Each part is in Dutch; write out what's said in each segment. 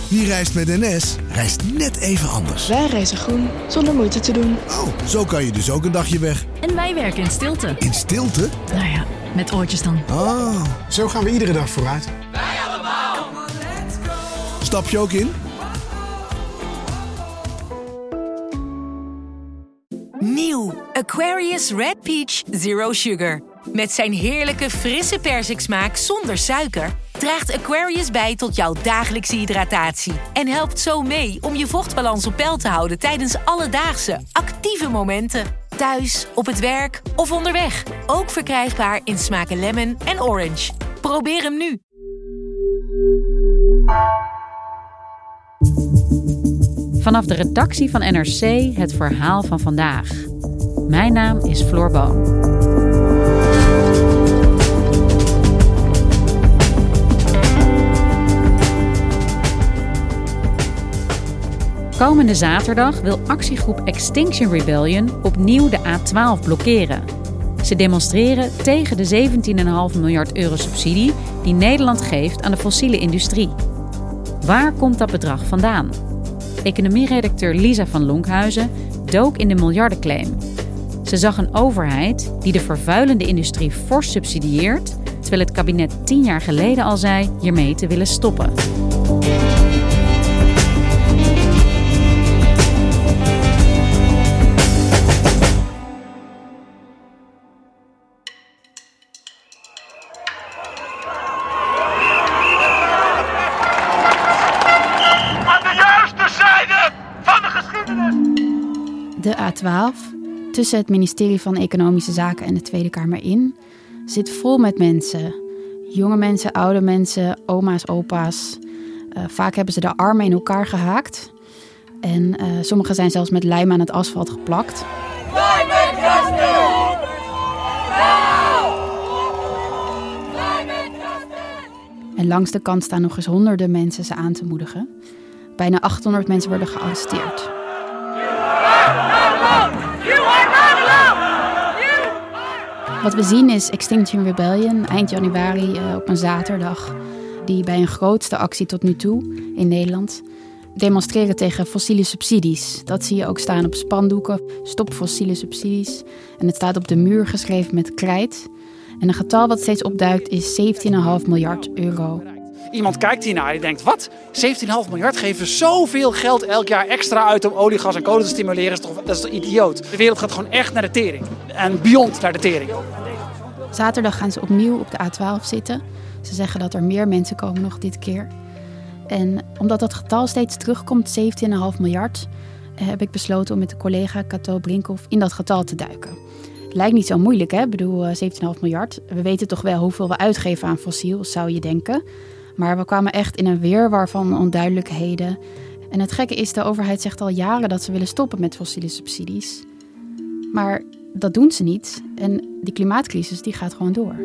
Wie reist met NS, reist net even anders. Wij reizen groen, zonder moeite te doen. Oh, zo kan je dus ook een dagje weg. En wij werken in stilte. In stilte? Nou ja, met oortjes dan. Oh. Zo gaan we iedere dag vooruit. Wij allemaal. Stap je ook in? Nieuw Aquarius Red Peach Zero Sugar. Met zijn heerlijke frisse persiksmaak zonder suiker draagt Aquarius bij tot jouw dagelijkse hydratatie. En helpt zo mee om je vochtbalans op peil te houden tijdens alledaagse, actieve momenten. Thuis, op het werk of onderweg. Ook verkrijgbaar in smaken lemon en orange. Probeer hem nu. Vanaf de redactie van NRC het verhaal van vandaag. Mijn naam is Floor Boon. Komende zaterdag wil actiegroep Extinction Rebellion opnieuw de A12 blokkeren. Ze demonstreren tegen de 17,5 miljard euro subsidie die Nederland geeft aan de fossiele industrie. Waar komt dat bedrag vandaan? Economieredacteur Lisa van Lonkhuizen dook in de miljardenclaim. Ze zag een overheid die de vervuilende industrie fors subsidieert, terwijl het kabinet 10 jaar geleden al zei hiermee te willen stoppen. De A12, tussen het ministerie van Economische Zaken en de Tweede Kamer in, zit vol met mensen. Jonge mensen, oude mensen, oma's, opa's. Vaak hebben ze de armen in elkaar gehaakt. En sommigen zijn zelfs met lijm aan het asfalt geplakt. En langs de kant staan nog eens honderden mensen ze aan te moedigen. Bijna 800 mensen worden gearresteerd. Wat we zien is Extinction Rebellion eind januari op een zaterdag, die bij een grootste actie tot nu toe in Nederland demonstreren tegen fossiele subsidies. Dat zie je ook staan op spandoeken, stop fossiele subsidies. En het staat op de muur geschreven met krijt. En een getal wat steeds opduikt is 17,5 miljard euro. Iemand kijkt hiernaar en denkt, wat? 17,5 miljard geven zoveel geld elk jaar extra uit om olie, gas en kolen te stimuleren. Dat is toch idioot? De wereld gaat gewoon echt naar de tering. En beyond naar de tering. Zaterdag gaan ze opnieuw op de A12 zitten. Ze zeggen dat er meer mensen komen nog dit keer. En omdat dat getal steeds terugkomt, 17,5 miljard... heb ik besloten om met de collega Cato Brinkhoff in dat getal te duiken. Lijkt niet zo moeilijk, hè? Ik bedoel, 17,5 miljard. We weten toch wel hoeveel we uitgeven aan fossiel, zou je denken. Maar we kwamen echt in een wirwar van onduidelijkheden. En het gekke is, de overheid zegt al jaren dat ze willen stoppen met fossiele subsidies. Maar dat doen ze niet. En die klimaatcrisis die gaat gewoon door.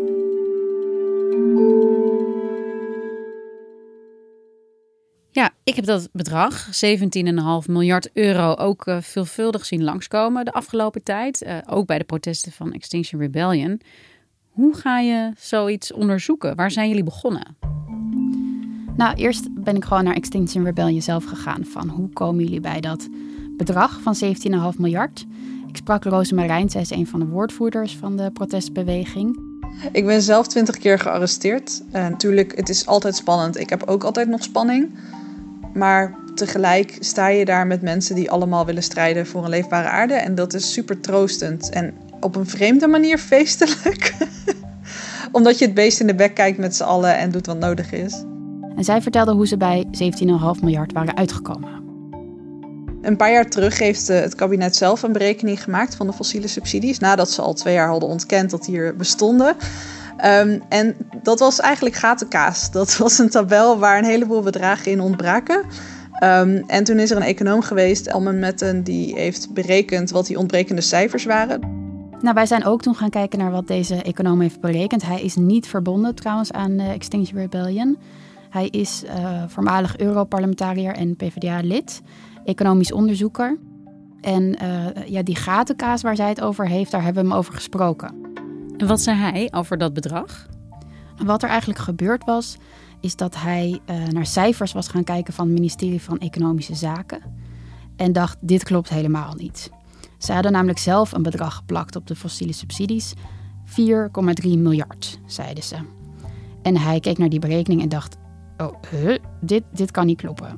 Ja, ik heb dat bedrag, 17,5 miljard euro, ook veelvuldig zien langskomen de afgelopen tijd. Ook bij de protesten van Extinction Rebellion. Hoe ga je zoiets onderzoeken? Waar zijn jullie begonnen? Nou, eerst ben ik gewoon naar Extinction Rebellion zelf gegaan. Van hoe komen jullie bij dat bedrag van 17,5 miljard? Ik sprak Roze Marijn, zij is een van de woordvoerders van de protestbeweging. Ik ben zelf 20 keer gearresteerd. En natuurlijk, het is altijd spannend. Ik heb ook altijd nog spanning. Maar tegelijk sta je daar met mensen die allemaal willen strijden voor een leefbare aarde. En dat is super troostend. En op een vreemde manier feestelijk. Omdat je het beest in de bek kijkt met z'n allen en doet wat nodig is. En zij vertelde hoe ze bij 17,5 miljard waren uitgekomen. Een paar jaar terug heeft het kabinet zelf een berekening gemaakt van de fossiele subsidies. Nadat ze al 2 jaar hadden ontkend dat die er bestonden. En dat was eigenlijk gatenkaas. Dat was een tabel waar een heleboel bedragen in ontbraken. En toen is er een econoom geweest, Elman Metten, die heeft berekend wat die ontbrekende cijfers waren. Nou, wij zijn ook toen gaan kijken naar wat deze econoom heeft berekend. Hij is niet verbonden trouwens aan Extinction Rebellion. Hij is voormalig Europarlementariër en PvdA-lid, economisch onderzoeker. En die gatenkaas waar zij het over heeft, daar hebben we hem over gesproken. En wat zei hij over dat bedrag? Wat er eigenlijk gebeurd was, is dat hij naar cijfers was gaan kijken van het ministerie van Economische Zaken. En dacht, dit klopt helemaal niet. Ze hadden namelijk zelf een bedrag geplakt op de fossiele subsidies. 4,3 miljard, zeiden ze. En hij keek naar die berekening en dacht, dit kan niet kloppen.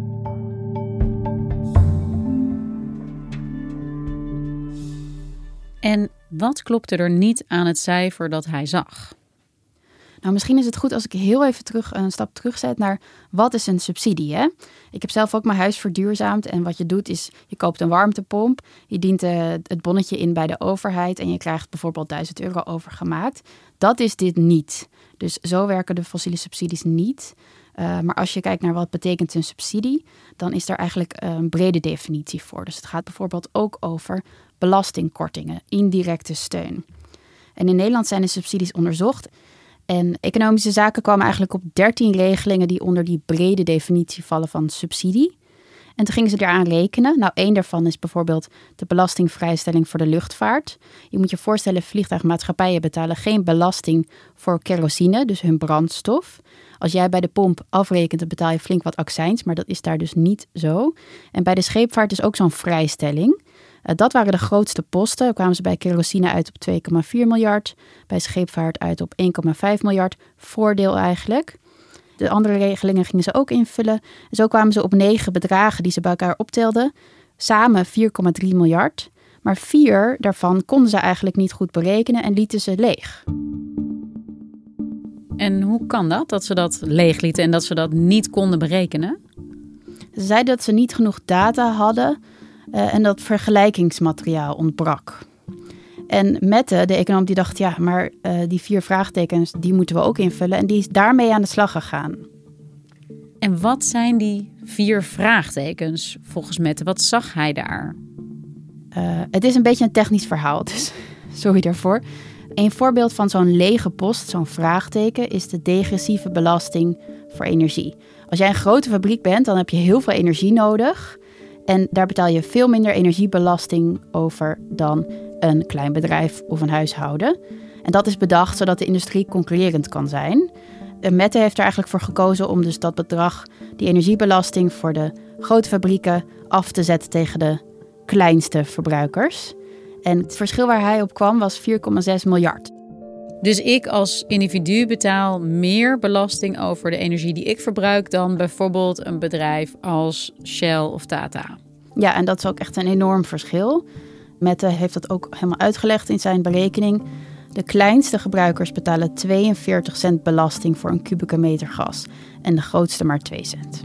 En wat klopte er niet aan het cijfer dat hij zag? Nou, misschien is het goed als ik heel even een stap terugzet naar wat is een subsidie, hè? Ik heb zelf ook mijn huis verduurzaamd en wat je doet is, je koopt een warmtepomp, je dient het bonnetje in bij de overheid en je krijgt bijvoorbeeld €1000 overgemaakt. Dat is dit niet. Dus zo werken de fossiele subsidies niet. Maar als je kijkt naar wat betekent een subsidie, dan is daar eigenlijk een brede definitie voor. Dus het gaat bijvoorbeeld ook over belastingkortingen, indirecte steun. En in Nederland zijn de subsidies onderzocht. En Economische Zaken kwamen eigenlijk op 13 regelingen die onder die brede definitie vallen van subsidie. En toen gingen ze eraan rekenen. Nou, één daarvan is bijvoorbeeld de belastingvrijstelling voor de luchtvaart. Je moet je voorstellen, vliegtuigmaatschappijen betalen geen belasting voor kerosine, dus hun brandstof. Als jij bij de pomp afrekent, dan betaal je flink wat accijns, maar dat is daar dus niet zo. En bij de scheepvaart is ook zo'n vrijstelling. Dat waren de grootste posten. Dan kwamen ze bij kerosine uit op 2,4 miljard. Bij scheepvaart uit op 1,5 miljard. Voordeel eigenlijk. De andere regelingen gingen ze ook invullen. En zo kwamen ze op 9 bedragen die ze bij elkaar optelden. Samen 4,3 miljard. Maar 4 daarvan konden ze eigenlijk niet goed berekenen en lieten ze leeg. En hoe kan dat ze dat leeg lieten en dat ze dat niet konden berekenen? Ze zeiden dat ze niet genoeg data hadden en dat vergelijkingsmateriaal ontbrak. En Mette, de econoom, die dacht, ja, maar die 4 vraagtekens, die moeten we ook invullen. En die is daarmee aan de slag gegaan. En wat zijn die 4 vraagtekens volgens Mette? Wat zag hij daar? Het is een beetje een technisch verhaal, dus sorry daarvoor. Een voorbeeld van zo'n lege post, zo'n vraagteken, is de degressieve belasting voor energie. Als jij een grote fabriek bent, dan heb je heel veel energie nodig. En daar betaal je veel minder energiebelasting over dan een klein bedrijf of een huishouden. En dat is bedacht zodat de industrie concurrerend kan zijn. Mette heeft er eigenlijk voor gekozen om dus dat bedrag, die energiebelasting voor de grote fabrieken, af te zetten tegen de kleinste verbruikers. En het verschil waar hij op kwam was 4,6 miljard. Dus ik als individu betaal meer belasting over de energie die ik verbruik dan bijvoorbeeld een bedrijf als Shell of Tata. Ja, en dat is ook echt een enorm verschil. Mette heeft dat ook helemaal uitgelegd in zijn berekening. De kleinste gebruikers betalen 42 cent belasting voor een kubieke meter gas. En de grootste maar 2 cent.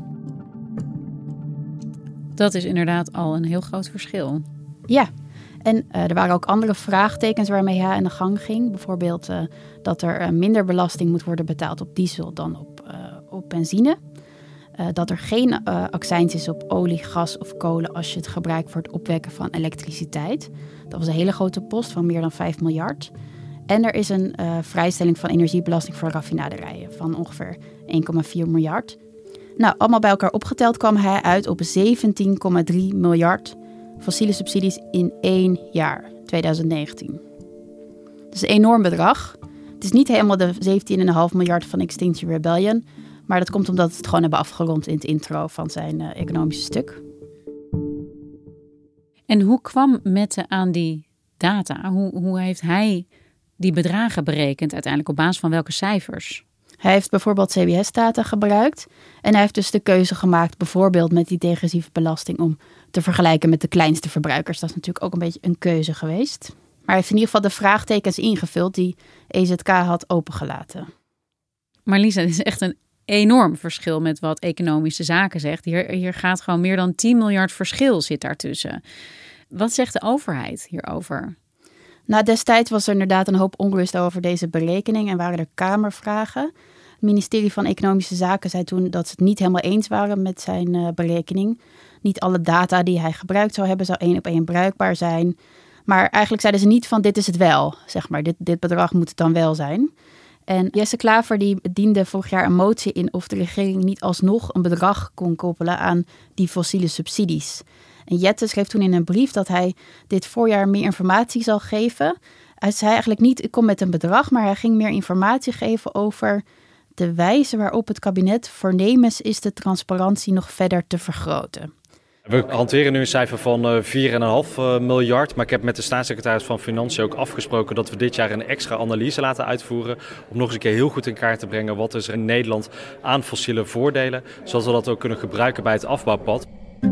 Dat is inderdaad al een heel groot verschil. Ja, en er waren ook andere vraagtekens waarmee hij aan de gang ging. Bijvoorbeeld dat er minder belasting moet worden betaald op diesel dan op benzine. Dat er geen accijns is op olie, gas of kolen als je het gebruikt voor het opwekken van elektriciteit. Dat was een hele grote post van meer dan 5 miljard. En er is een vrijstelling van energiebelasting voor raffinaderijen van ongeveer 1,4 miljard. Nou, allemaal bij elkaar opgeteld kwam hij uit op 17,3 miljard fossiele subsidies in 1 jaar, 2019. Dat is een enorm bedrag. Het is niet helemaal de 17,5 miljard van Extinction Rebellion, maar dat komt omdat we het gewoon hebben afgerond in het intro van zijn economische stuk. En hoe kwam Mette aan die data? Hoe heeft hij die bedragen berekend uiteindelijk op basis van welke cijfers? Hij heeft bijvoorbeeld CBS-data gebruikt. En hij heeft dus de keuze gemaakt, bijvoorbeeld met die degressieve belasting, om te vergelijken met de kleinste verbruikers. Dat is natuurlijk ook een beetje een keuze geweest. Maar hij heeft in ieder geval de vraagtekens ingevuld die EZK had opengelaten. Maar Lisa, dit is echt een enorm verschil met wat Economische Zaken zegt. Hier gaat gewoon meer dan 10 miljard verschil zit daartussen. Wat zegt de overheid hierover? Nou, destijds was er inderdaad een hoop onrust over deze berekening en waren er kamervragen. Het ministerie van Economische Zaken zei toen dat ze het niet helemaal eens waren met zijn berekening. Niet alle data die hij gebruikt zou hebben, zou 1 op 1 bruikbaar zijn. Maar eigenlijk zeiden ze niet van dit is het wel, zeg maar. Dit bedrag moet het dan wel zijn. En Jesse Klaver die diende vorig jaar een motie in of de regering niet alsnog een bedrag kon koppelen aan die fossiele subsidies. En Jette schreef toen in een brief dat hij dit voorjaar meer informatie zal geven. Hij zei eigenlijk niet, ik kom met een bedrag, maar hij ging meer informatie geven over de wijze waarop het kabinet voornemens is de transparantie nog verder te vergroten. We hanteren nu een cijfer van 4,5 miljard. Maar ik heb met de staatssecretaris van Financiën ook afgesproken dat we dit jaar een extra analyse laten uitvoeren. Om nog eens een keer heel goed in kaart te brengen wat is er in Nederland aan fossiele voordelen. Zodat we dat ook kunnen gebruiken bij het afbouwpad.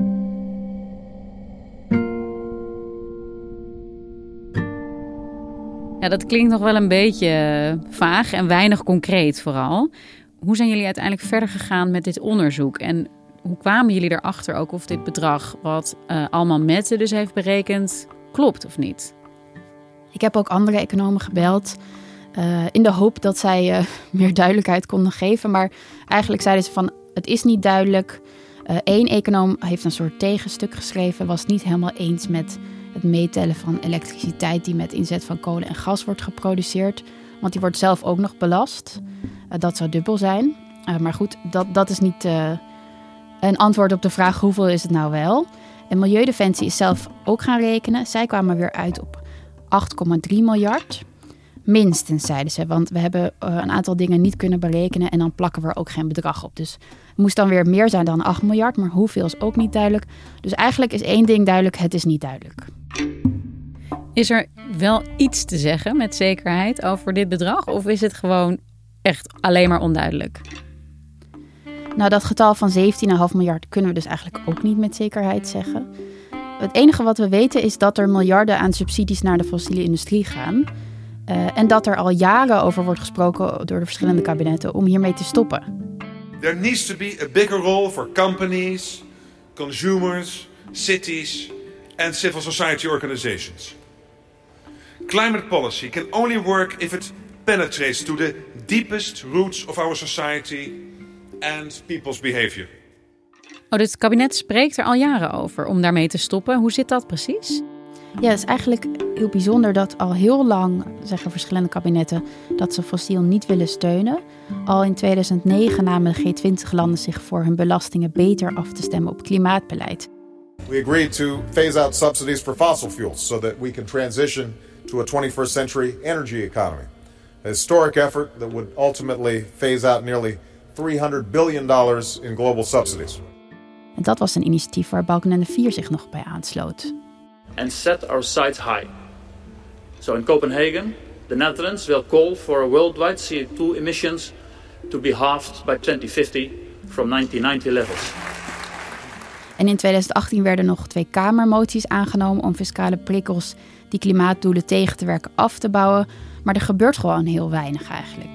Ja, dat klinkt nog wel een beetje vaag en weinig concreet vooral. Hoe zijn jullie uiteindelijk verder gegaan met dit onderzoek? En hoe kwamen jullie erachter ook of dit bedrag wat Alman Mette dus heeft berekend klopt of niet? Ik heb ook andere economen gebeld in de hoop dat zij meer duidelijkheid konden geven. Maar eigenlijk zeiden ze van het is niet duidelijk. Eén econoom heeft een soort tegenstuk geschreven, was niet helemaal eens met het meetellen van elektriciteit die met inzet van kolen en gas wordt geproduceerd. Want die wordt zelf ook nog belast. Dat zou dubbel zijn. Maar goed, dat is niet een antwoord op de vraag hoeveel is het nou wel. En Milieudefensie is zelf ook gaan rekenen. Zij kwamen weer uit op 8,3 miljard. Minstens, zeiden ze. Want we hebben een aantal dingen niet kunnen berekenen en dan plakken we er ook geen bedrag op. Dus het moest dan weer meer zijn dan 8 miljard. Maar hoeveel is ook niet duidelijk. Dus eigenlijk is één ding duidelijk, het is niet duidelijk. Is er wel iets te zeggen met zekerheid over dit bedrag? Of is het gewoon echt alleen maar onduidelijk? Nou, dat getal van 17,5 miljard kunnen we dus eigenlijk ook niet met zekerheid zeggen. Het enige wat we weten is dat er miljarden aan subsidies naar de fossiele industrie gaan. En dat er al jaren over wordt gesproken door de verschillende kabinetten om hiermee te stoppen. There needs to be a bigger role for companies, consumers, cities and civil society organizations. Climate policy can only work if it penetrates to the deepest roots of our society and people's behavior. Oh, dus het kabinet spreekt er al jaren over om daarmee te stoppen. Hoe zit dat precies? Ja, het is eigenlijk heel bijzonder dat al heel lang zeggen verschillende kabinetten dat ze fossiel niet willen steunen. Al in 2009 namen de G20-landen zich voor hun belastingen beter af te stemmen op klimaatbeleid. We agreed to phase out subsidies for fossil fuels so that we can transition to a 21st century energy economy. A historic effort that would ultimately phase out nearly $300 billion in global subsidies. En dat was een initiatief waar Balkenende 4 zich nog bij aansloot. And set our sights high. So in Copenhagen, the Netherlands will call for worldwide CO2 emissions to be halved by 2050 from 1990 levels. En in 2018 werden nog 2 Kamermoties aangenomen om fiscale prikkels die klimaatdoelen tegen te werken af te bouwen. Maar er gebeurt gewoon heel weinig eigenlijk.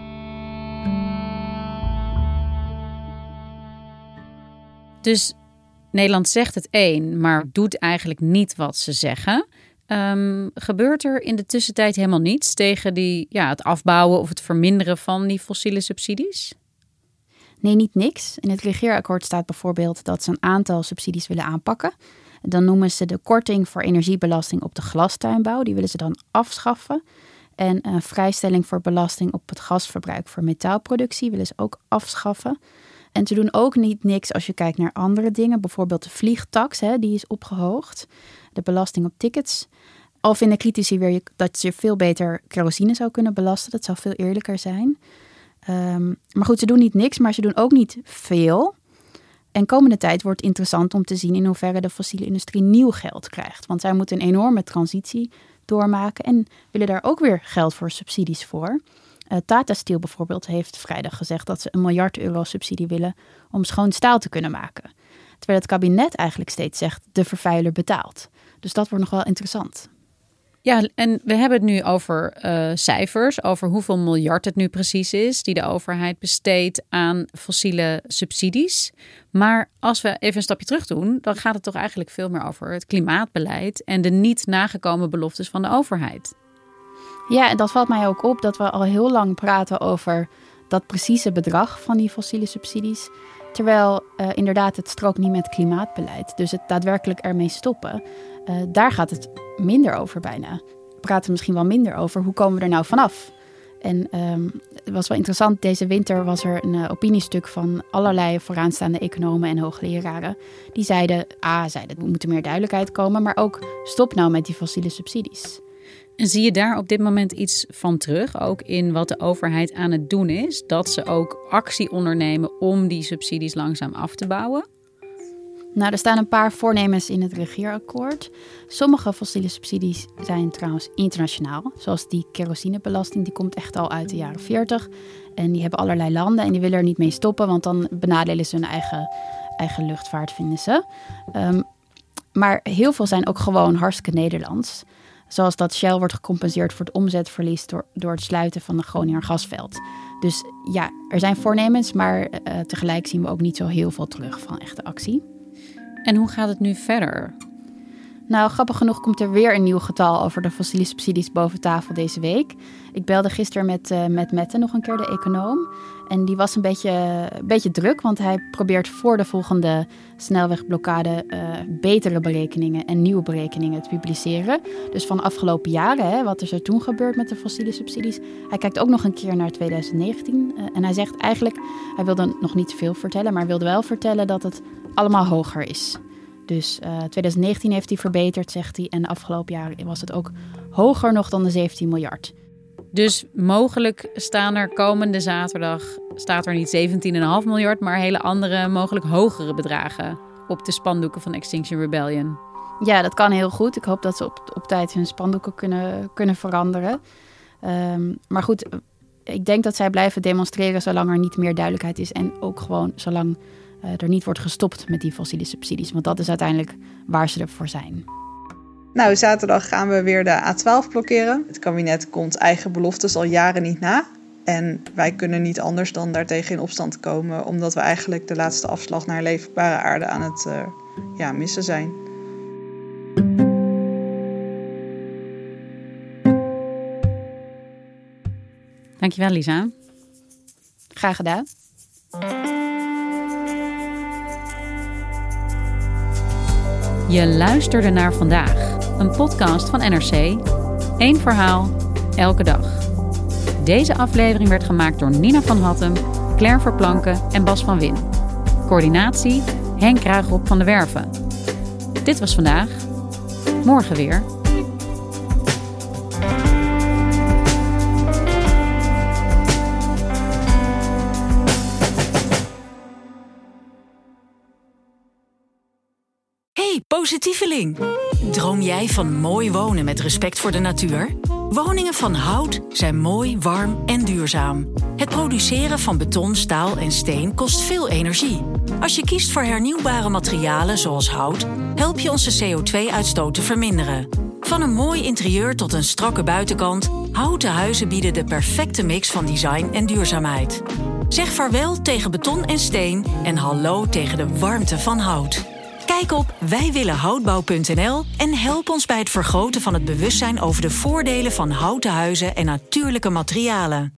Dus Nederland zegt het een, maar doet eigenlijk niet wat ze zeggen. Gebeurt er in de tussentijd helemaal niets tegen het afbouwen of het verminderen van die fossiele subsidies? Nee, niet niks. In het regeerakkoord staat bijvoorbeeld dat ze een aantal subsidies willen aanpakken. Dan noemen ze de korting voor energiebelasting op de glastuinbouw. Die willen ze dan afschaffen. En een vrijstelling voor belasting op het gasverbruik voor metaalproductie willen ze ook afschaffen. En ze doen ook niet niks als je kijkt naar andere dingen. Bijvoorbeeld de vliegtax, die is opgehoogd. De belasting op tickets. Al vinden critici weer dat je veel beter kerosine zou kunnen belasten. Dat zou veel eerlijker zijn. Maar goed, ze doen niet niks, maar ze doen ook niet veel. En komende tijd wordt interessant om te zien in hoeverre de fossiele industrie nieuw geld krijgt. Want zij moeten een enorme transitie doormaken en willen daar ook weer geld voor subsidies voor. Tata Steel bijvoorbeeld heeft vrijdag gezegd dat ze €1 miljard subsidie willen om schoon staal te kunnen maken. Terwijl het kabinet eigenlijk steeds zegt de vervuiler betaalt. Dus dat wordt nog wel interessant. Ja, en we hebben het nu over cijfers, over hoeveel miljard het nu precies is die de overheid besteedt aan fossiele subsidies. Maar als we even een stapje terug doen, dan gaat het toch eigenlijk veel meer over het klimaatbeleid en de niet nagekomen beloftes van de overheid. Ja, en dat valt mij ook op dat we al heel lang praten over dat precieze bedrag van die fossiele subsidies. Terwijl inderdaad het strookt niet met klimaatbeleid. Dus het daadwerkelijk ermee stoppen, daar gaat het minder over bijna. We praten misschien wel minder over hoe komen we er nou vanaf. En het was wel interessant, deze winter was er een opiniestuk van allerlei vooraanstaande economen en hoogleraren. Die zeiden, er moet meer duidelijkheid komen, maar ook stop nou met die fossiele subsidies. En zie je daar op dit moment iets van terug, ook in wat de overheid aan het doen is? Dat ze ook actie ondernemen om die subsidies langzaam af te bouwen? Nou, er staan een paar voornemens in het regeerakkoord. Sommige fossiele subsidies zijn trouwens internationaal. Zoals die kerosinebelasting, die komt echt al uit de jaren 40. En die hebben allerlei landen en die willen er niet mee stoppen, want dan benadelen ze hun eigen luchtvaart, vinden ze. Maar heel veel zijn ook gewoon hartstikke Nederlands. Zoals dat Shell wordt gecompenseerd voor het omzetverlies door het sluiten van de Groninger gasveld. Dus ja, er zijn voornemens, maar tegelijk zien we ook niet zo heel veel terug van echte actie. En hoe gaat het nu verder? Nou, grappig genoeg komt er weer een nieuw getal over de fossiele subsidies boven tafel deze week. Ik belde gisteren met Mette, nog een keer de econoom. En die was een beetje druk, want hij probeert voor de volgende snelwegblokkade betere berekeningen en nieuwe berekeningen te publiceren. Dus van afgelopen jaren, wat is er toen gebeurd met de fossiele subsidies? Hij kijkt ook nog een keer naar 2019. En hij zegt eigenlijk, hij wilde nog niet te veel vertellen, maar wilde wel vertellen dat het allemaal hoger is. Dus 2019 heeft hij verbeterd, zegt hij. En de afgelopen jaren was het ook hoger nog dan de 17 miljard. Dus mogelijk staat er niet 17,5 miljard... maar hele andere, mogelijk hogere bedragen op de spandoeken van Extinction Rebellion. Ja, dat kan heel goed. Ik hoop dat ze op tijd hun spandoeken kunnen veranderen. Maar goed, ik denk dat zij blijven demonstreren zolang er niet meer duidelijkheid is. En ook gewoon zolang er niet wordt gestopt met die fossiele subsidies. Want dat is uiteindelijk waar ze ervoor zijn. Nou, zaterdag gaan we weer de A12 blokkeren. Het kabinet komt eigen beloftes al jaren niet na. En wij kunnen niet anders dan daartegen in opstand komen, omdat we eigenlijk de laatste afslag naar leefbare aarde aan het missen zijn. Dankjewel, Lisa. Graag gedaan. Je luisterde naar Vandaag, een podcast van NRC. Eén verhaal, elke dag. Deze aflevering werd gemaakt door Nina van Hattem, Claire Verplanken en Bas van Win. Coördinatie, Henk Ruigrop van de Werven. Dit was Vandaag. Morgen weer. Positieveling. Droom jij van mooi wonen met respect voor de natuur? Woningen van hout zijn mooi, warm en duurzaam. Het produceren van beton, staal en steen kost veel energie. Als je kiest voor hernieuwbare materialen zoals hout, help je onze CO2-uitstoot te verminderen. Van een mooi interieur tot een strakke buitenkant, houten huizen bieden de perfecte mix van design en duurzaamheid. Zeg vaarwel tegen beton en steen en hallo tegen de warmte van hout. Kijk op wijwillenhoutbouw.nl en help ons bij het vergroten van het bewustzijn over de voordelen van houten huizen en natuurlijke materialen.